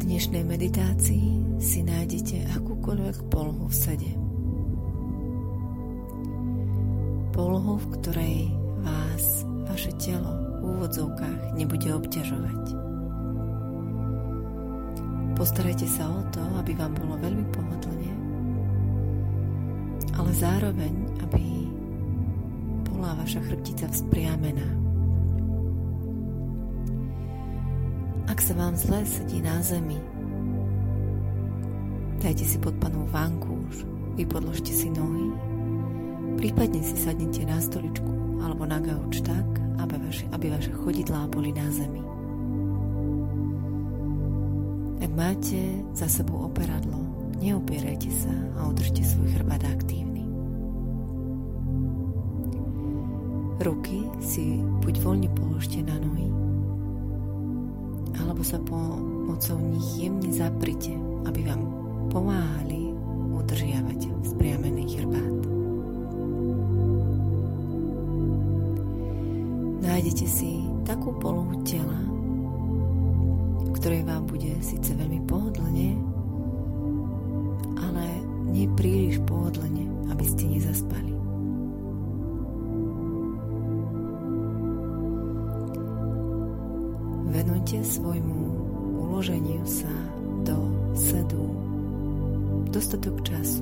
dnešnej meditácii si nájdete akúkoľvek polohu v sede. Polohu, v ktorej vás vaše telo v úvodzovkách nebude obťažovať. Postarajte sa o to, aby vám bolo veľmi pohodlne, ale zároveň, aby bola vaša chrbtica vzpriamená. Ak sa vám zle sedí na zemi, dajte si pod panou vankúš, vypodložte si nohy, prípadne si sadnite na stoličku alebo na gauč tak, aby vaše chodidlá boli na zemi. Ak máte za sebou operadlo, neopierajte sa a udržte svoj chrbát aktívny. Ruky si buď voľne položte na nohy, alebo sa pomocou nich jemne zaprite, aby vám pomáhali udržiavať vzpriamený chrbát. Nájdete si takú polohu tela, v ktorej vám bude síce veľmi pohodlne, ale nie príliš pohodlne, aby ste nezaspali. Venujte svojmu uloženiu sa do sedu dostatok času.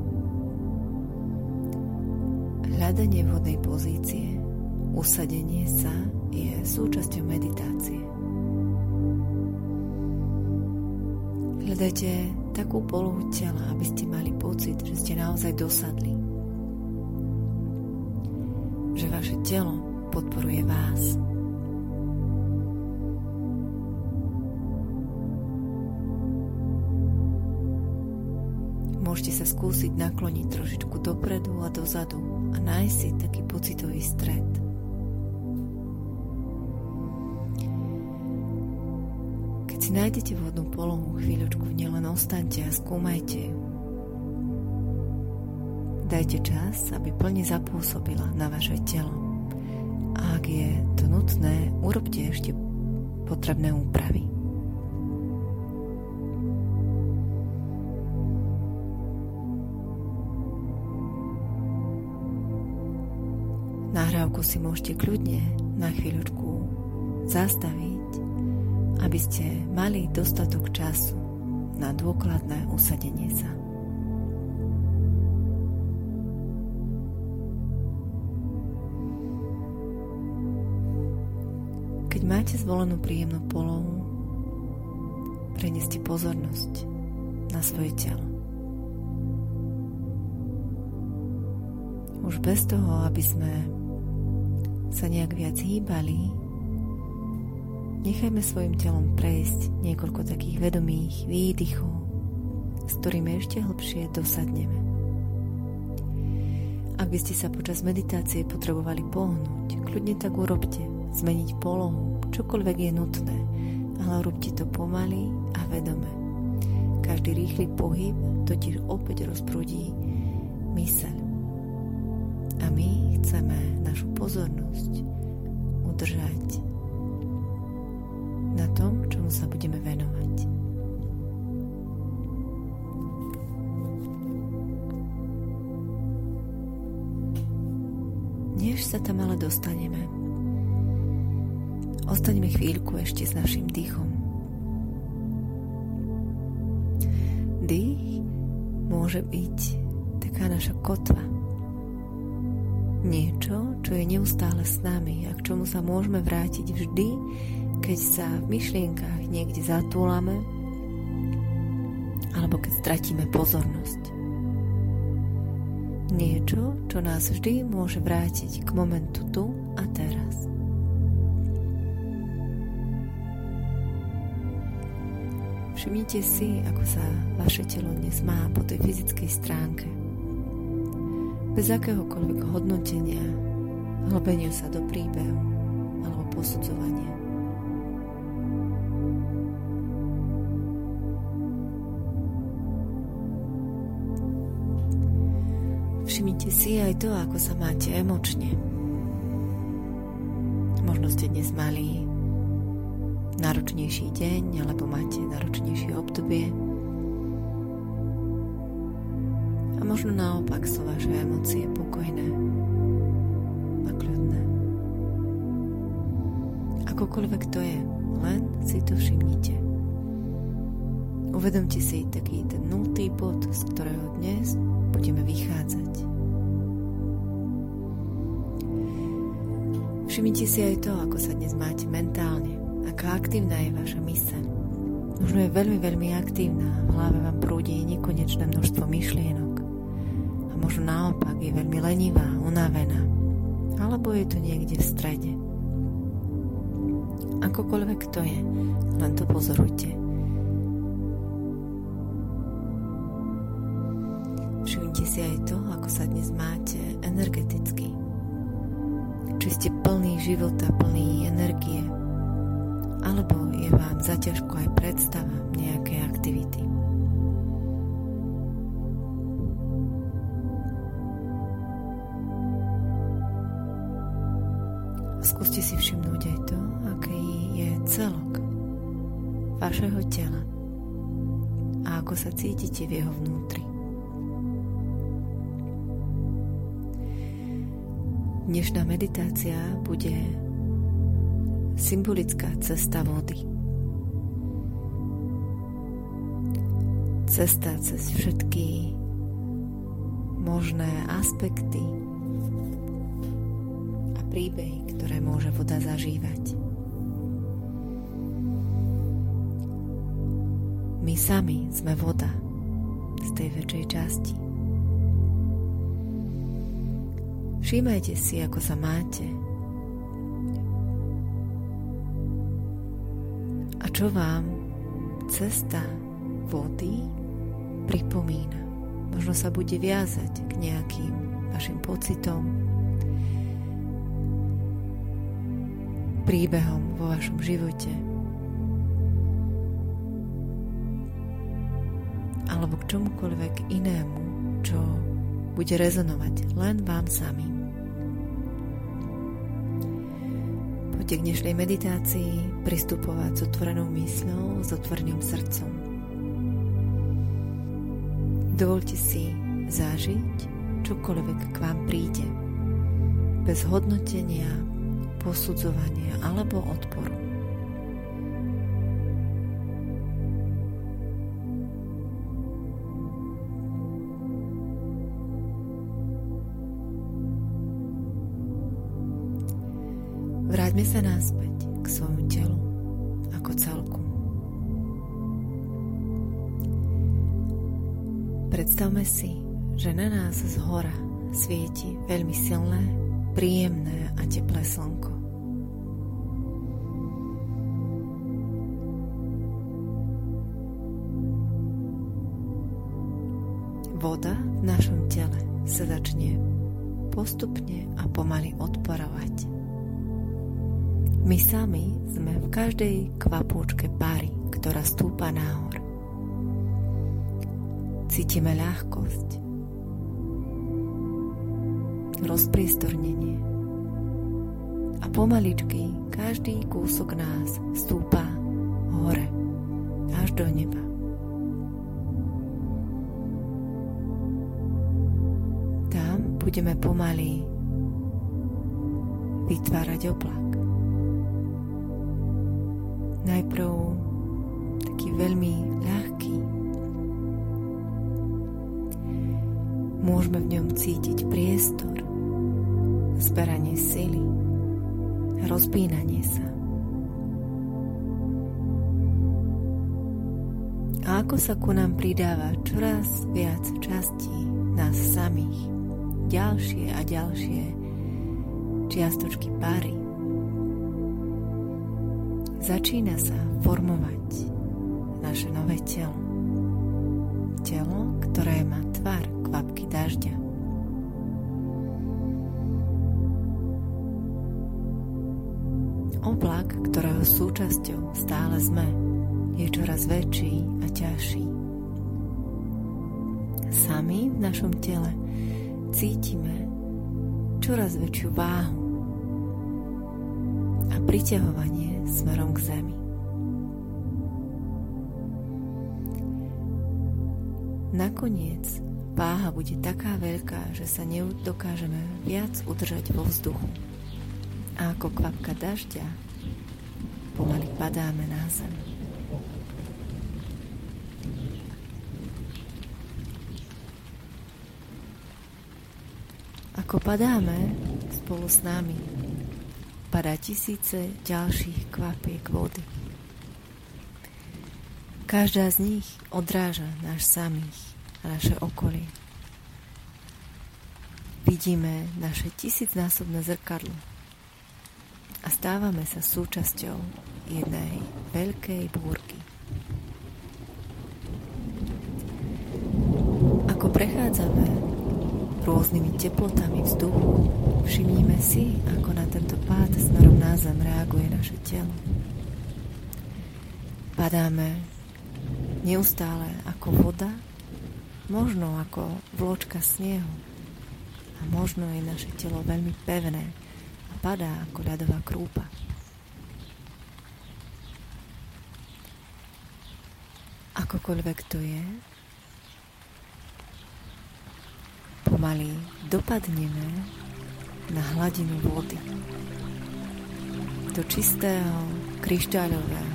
Hľadanie vhodnej pozície, usadenie sa je súčasťou meditácie. Hľadajte takú polohu tela, aby ste mali pocit, že ste naozaj dosadli. Že vaše telo podporuje vás. Môžete sa skúsiť nakloniť trošičku dopredu a dozadu a nájsť si taký pocitový stred. Keď si nájdete vhodnú polohu, chvíľočku v nej len ostaňte a skúmajte ju. Dajte čas, aby plne zapôsobila na vaše telo. A ak je to nutné, urobte ešte potrebné úpravy. Nahrávku si môžete kľudne na chvíľočku zastaviť, aby ste mali dostatok času na dôkladné usadenie sa. Keď máte zvolenú príjemnú polohu, preneste pozornosť na svoje telo. Už bez toho, aby sme sa nejak viac hýbali, nechajme svojim telom prejsť niekoľko takých vedomých výdychov, s ktorými ešte hlbšie dosadneme. Ak by ste sa počas meditácie potrebovali pohnúť, kľudne tak urobte, zmeniť polohu, čokoľvek je nutné, ale urobte to pomaly a vedome. Každý rýchly pohyb totiž opäť rozprúdi myseľ. A my chceme našu pozornosť udržať na tom, čomu sa budeme venovať. Než sa tam ale dostaneme, ostaňme chvíľku ešte s našim dýchom. Dých môže byť taká naša kotva. Niečo, čo je neustále s nami a k čomu sa môžeme vrátiť vždy, keď sa v myšlienkach niekde zatúlame alebo keď stratíme pozornosť. Niečo, čo nás vždy môže vrátiť k momentu tu a teraz. Všimnite si, ako sa vaše telo dnes má po tej fyzickej stránke. Bez akéhokoľvek hodnotenia, hlbenia sa do príbehu alebo posudzovania. Všimnite si aj to, ako sa máte emočne. Možno ste dnes mali náročnejší deň alebo máte náročnejšie obdobie. A možno naopak sú vaše emócie pokojné a kľudné. Akokoľvek to je, len si to všimnite. Uvedomte si taký ten 0. bod, z ktorého dnes budeme vychádzať. Všimnite si aj to, ako sa dnes máte mentálne, aká aktívna je vaša myseľ. Možno je veľmi, veľmi aktívna, v hlave vám prúdi nekonečné množstvo myšlienok. A možno naopak je veľmi lenivá, unavená, alebo je to niekde v strede. Akokoľvek to je, len to pozorujte. Všimnite si aj to, ako sa dnes máte energeticky. Či ste plný života, plný energie, alebo je vám zaťažko aj predstava nejakej aktivity. Skúste si všimnúť aj to, aký je celok vašeho tela a ako sa cítite v jeho vnútri. Dnešná meditácia bude symbolická cesta vody. Cesta cez všetky možné aspekty a príbehy, ktoré môže voda zažívať. My sami sme voda z tej väčšej časti. Všímajte si, ako sa máte a čo vám cesta vody pripomína. Možno sa bude viazať k nejakým vašim pocitom, príbehom vo vašom živote alebo k čomukoľvek inému, čo bude rezonovať len vám samým. Poďte k dnešnej meditácii pristupovať s otvorenou mysľou, s otvoreným srdcom. Dovoľte si zažiť čokoľvek k vám príde, bez hodnotenia, posudzovania alebo odporu. Vráťme sa naspäť k svojmu telu ako celku. Predstavme si, že na nás zhora svieti veľmi silné, príjemné a teplé slnko. Voda v našom tele sa začne postupne a pomaly odporovať. My sami sme v každej kvapôčke pary, ktorá stúpa nahor. Cítime ľahkosť, rozpriestornenie a pomaličky každý kúsok nás stúpa hore, až do neba. Tam budeme pomaly vytvárať oblak. Najprv taký veľmi ľahký. Môžeme v ňom cítiť priestor, zberanie sily, rozpínanie sa. A ako sa ku nám pridáva čoraz viac častí nás samých, ďalšie a ďalšie čiastočky pary, začína sa formovať naše nové telo. Telo, ktoré má tvar kvapky dažďa. Oblak, ktorého súčasťou stále sme, je čoraz väčší a ťažší. Sami v našom tele cítime čoraz väčšiu váhu a priťahovanie smerom k zemi. Nakoniec váha bude taká veľká, že sa nedokážeme viac udržať vo vzduchu. A ako kvapka dažďa pomaly padáme na zem. Ako padáme, spolu s nami padá tisíce ďalších kvapiek vody. Každá z nich odráža náš samých a naše okolie. Vidíme naše 1000-násobné zrkadlo a stávame sa súčasťou jednej veľkej búrky. Ako prechádzame rôznymi teplotami vzduchu, všimnime si, ako na tento pád smerom na zem reaguje naše telo. Padáme neustále ako voda, možno ako vločka snehu a možno je naše telo veľmi pevné a padá ako ľadová krúpa. Akokoľvek to je, pomaly dopadneme na hladinu vody, do čistého, kryštáľového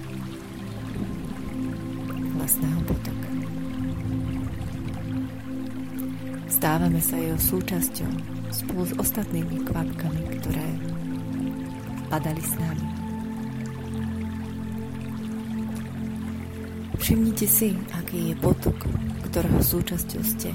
vlastného potoka. Stávame sa jeho súčasťou spolu s ostatnými kvapkami, ktoré padali s nami. Všimnite si, aký je potok, ktorého súčasťou ste.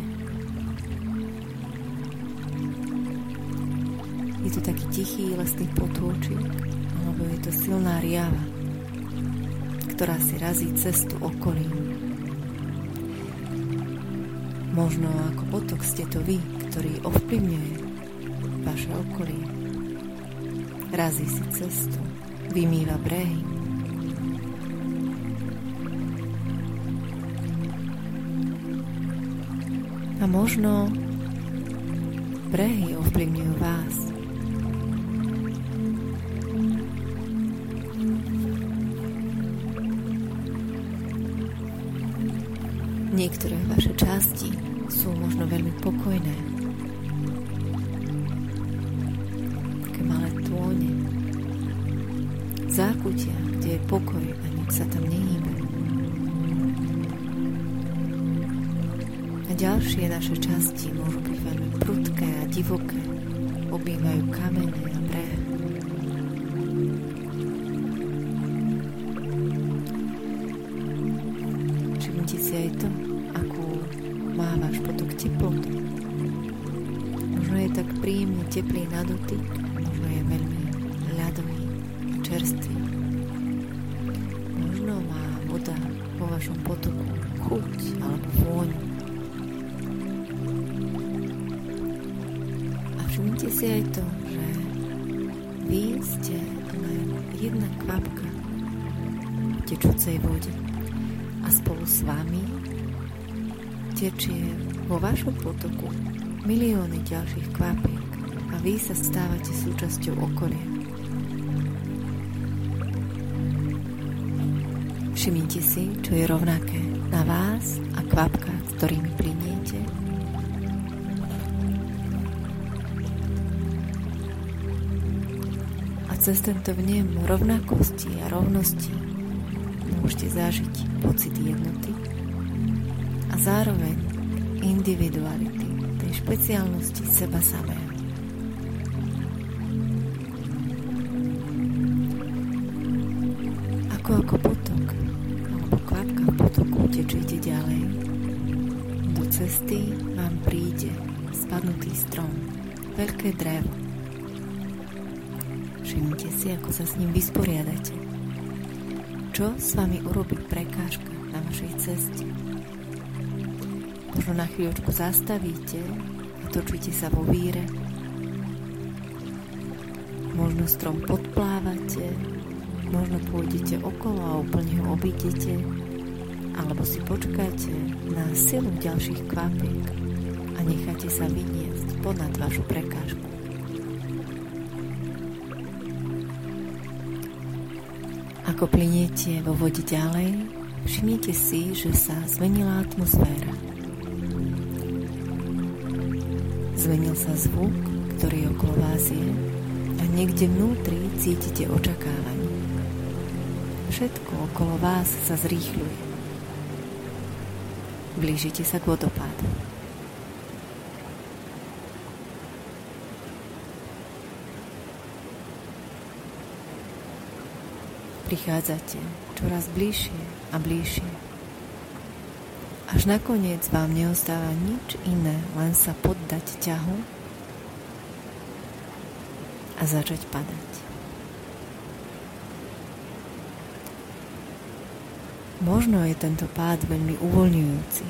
Je to taký tichý lesný potôčik, alebo je to silná riava, ktorá si razí cestu okolím. Možno ako potok ste to vy, ktorý ovplyvňuje vaše okolie. Razí si cestu, vymýva brehy. A možno brehy ovplyvňujú vás. Niektoré vaše časti sú možno veľmi pokojné. Také malé tône. Zákutia, kde je pokoj a nič sa tam nehýbe. A ďalšie naše časti môžu byť veľmi prudké a divoké. Objímajú kamene a breh. Všimnite si aj to, má váš potok teplotu. Možno je tak príjemne teplý na dotyk, možno je veľmi ľadový a čerstvý. Možno má voda vo vašom potoku chuť alebo vôňu. A všimnite si aj to, že vy ste len jedna kvapka v tečúcej vode a spolu s vami tečie vo vašom potoku milióny ďalších kvapiek a vy sa stávate súčasťou okolia. Všimnite si, čo je rovnaké na vás a kvapkách, s ktorými plyniete. A cez tento vnem rovnakosti a rovnosti môžete zažiť pocit jednoty a zároveň individuality, tej špeciálnosti seba samého. Ako potok alebo kvapka v potoku tečujete ďalej, do cesty vám príde spadnutý strom, veľké drevo. Všimnite si, ako sa s ním vysporiadate. Čo s vami urobí prekážka na vašej ceste? Možno na chvíľočku zastavíte a točíte sa vo víre. Možno strom podplávate, možno pôjdete okolo a úplne ho obídete, alebo si počkáte na silu ďalších kvapiek a necháte sa vyniesť ponad vašu prekážku. Ako plyniete vo vode ďalej, všimnite si, že sa zmenila atmosféra. Zmenil sa zvuk, ktorý okolo vás je, a niekde vnútri cítite očakávanie. Všetko okolo vás sa zrýchľuje. Blížite sa k vodopádu. Prichádzate čoraz bližšie a bližšie. Až nakoniec vám neostáva nič iné, len sa poddať ťahu a začať padať. Možno je tento pád veľmi uvoľňujúci.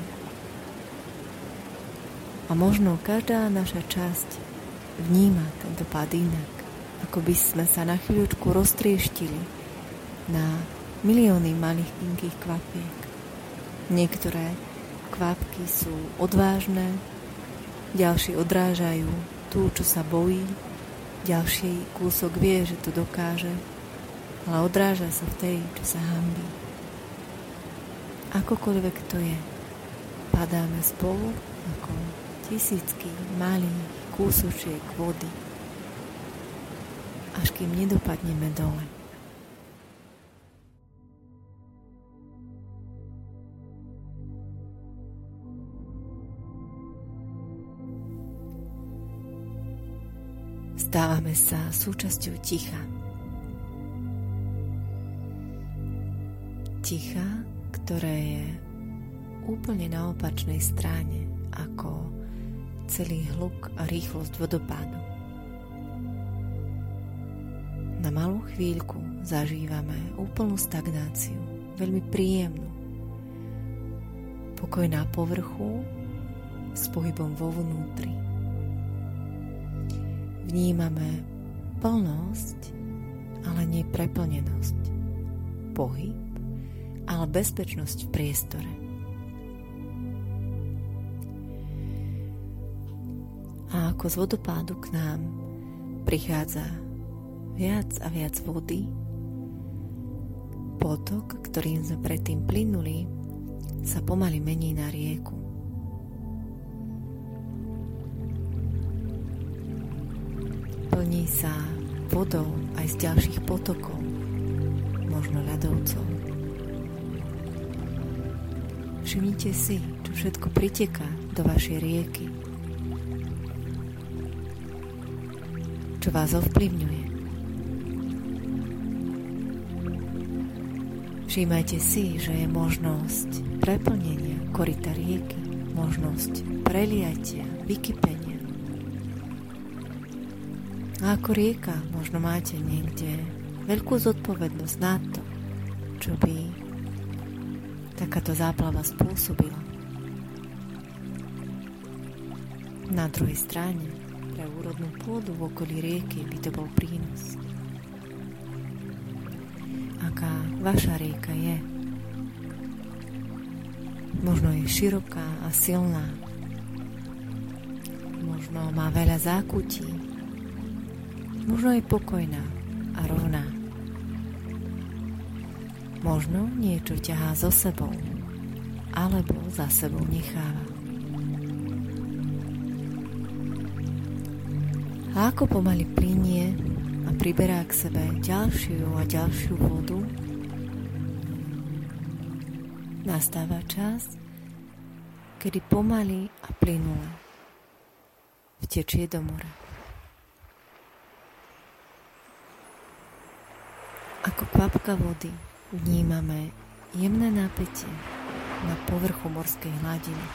A možno každá naša časť vníma tento pád inak, ako by sme sa na chvíľučku roztrieštili na milióny malých tenkých kvapiek. Niektoré kvapky sú odvážne, ďalšie odrážajú tú, čo sa bojí, ďalší kúsok vie, že to dokáže, ale odráža sa v tej, čo sa hanbí. Akokoľvek to je, padáme spolu ako tisícky malých kúsočiek vody, až kým nedopadneme dole. Stávame sa súčasťou ticha. Ticha, ktoré je úplne na opačnej strane ako celý hluk a rýchlosť vodopádu. Na malú chvíľku zažívame úplnú stagnáciu, veľmi príjemnú. Pokoj na povrchu s pohybom vo vnútri. Vnímame plnosť, ale nie preplnenosť. Pohyb, ale bezpečnosť v priestore. A ako z vodopádu k nám prichádza viac a viac vody, potok, ktorým sme predtým plynuli, sa pomaly mení na rieku. Plní sa vodou aj z ďalších potokov, možno ľadovcov. Všimnite si, čo všetko priteká do vašej rieky, čo vás ovplyvňuje. Všímajte si, že je možnosť preplnenia koryta rieky, možnosť preliatia, vykypenia. A ako rieka možno máte niekde veľkú zodpovednosť na to, čo by takáto záplava spôsobila. Na druhej strane, pre úrodnú pôdu v okolí rieky by to bol prínos. Aká vaša rieka je? Možno je široká a silná. Možno má veľa zákutí. Možno je pokojná a rovná. Možno niečo ťahá so sebou, alebo za sebou necháva. A ako pomaly plynie a priberá k sebe ďalšiu a ďalšiu vodu, nastáva čas, kedy pomaly a plynule vtečie do mora. Ako kvapka vody vnímame jemné napätie na povrchu morskej hladiny.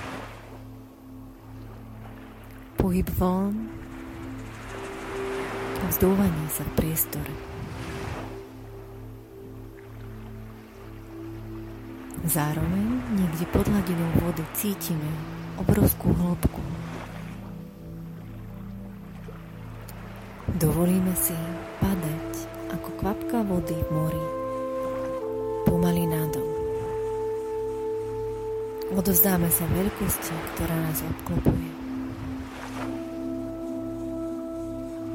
Pohyb vln a vzdúvanie sa v priestore. Zároveň niekde pod hladinou vody cítime obrovskú hĺbku. Dovolíme si padať ako kvapka vody v mori, pomaly nadol. Odovzdáme sa veľkosti, ktorá nás obklopuje.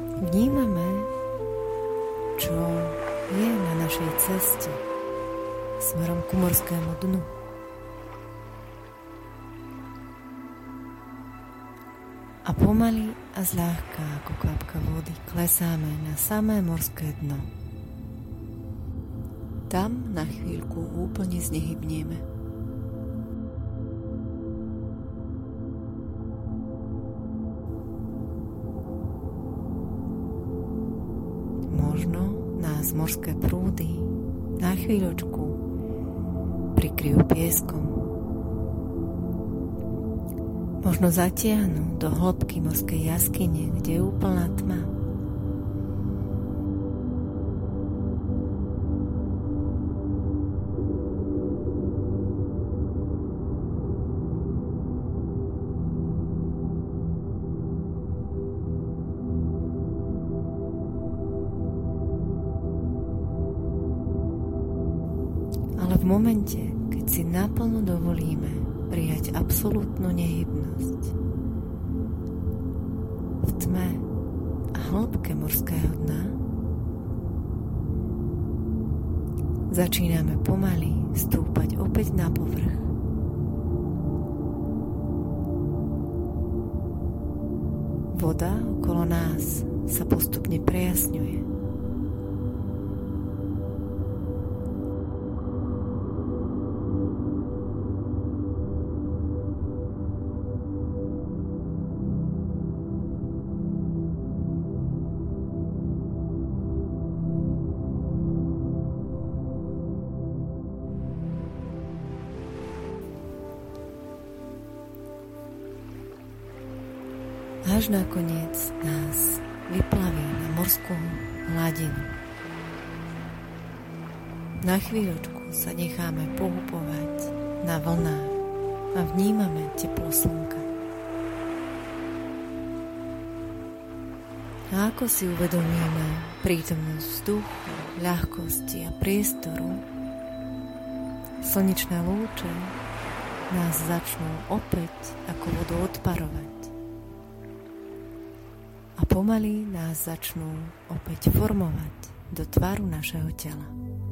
Vnímame, čo je na našej ceste, smerom ku morskému dnu. A pomaly a zľahka ako kvapka vody klesáme na samé morské dno. Tam na chvíľku úplne znehybnieme. Možno nás morské prúdy na chvíľočku prikryjú pieskom. Možno zatiahnu do hĺbky morskej jaskyne, kde je úplná tma. Ale v momente, keď si naplno dovolíme prijať absolútnu nehybnosť v tme a hĺbke morského dna, začíname pomaly stúpať opäť na povrch. Voda okolo nás sa postupne prejasňuje. Až nakoniec nás vyplaví na morskú hladinu. Na chvíľočku sa necháme pohupovať na vlnách a vnímame teplo slnka. A ako si uvedomíme prítomnosť vzduchu, ľahkosti a priestoru, slnečné lúče nás začnú opäť ako vodu odparovať. A pomaly nás začnú opäť formovať do tvaru našeho tela.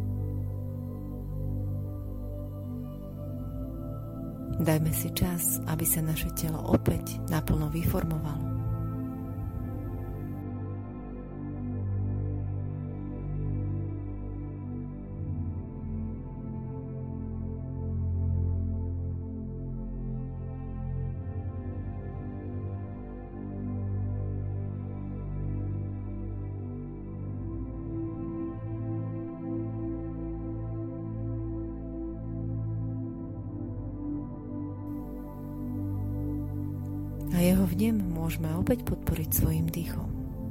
Dajme si čas, aby sa naše telo opäť naplno vyformovalo. A jeho vnem môžeme opäť podporiť svojim dýchom.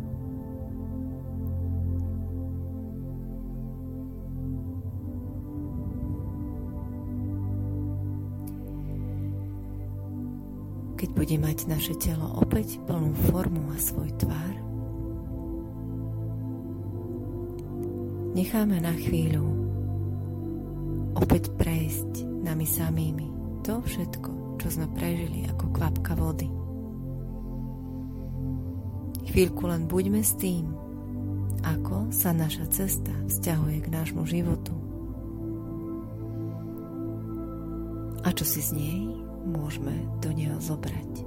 Keď bude mať naše telo opäť plnú formu a svoj tvár, necháme na chvíľu opäť prejsť nami samými to všetko, čo sme prežili ako kvapka vody. Chvíľku len buďme s tým, ako sa naša cesta vzťahuje k nášmu životu a čo si z nej môžeme do neho zobrať.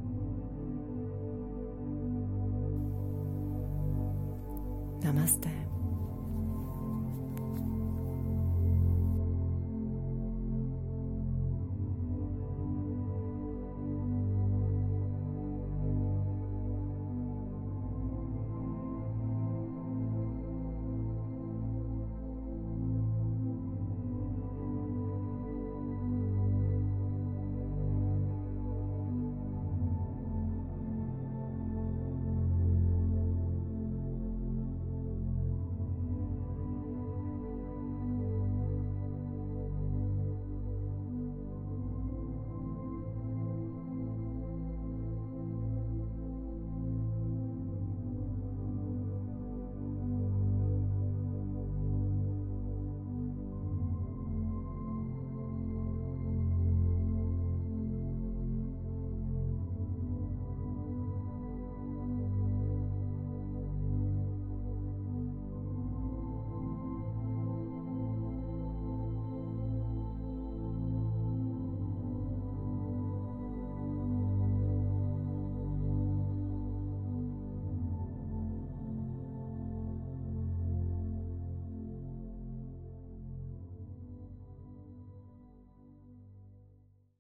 Namaste.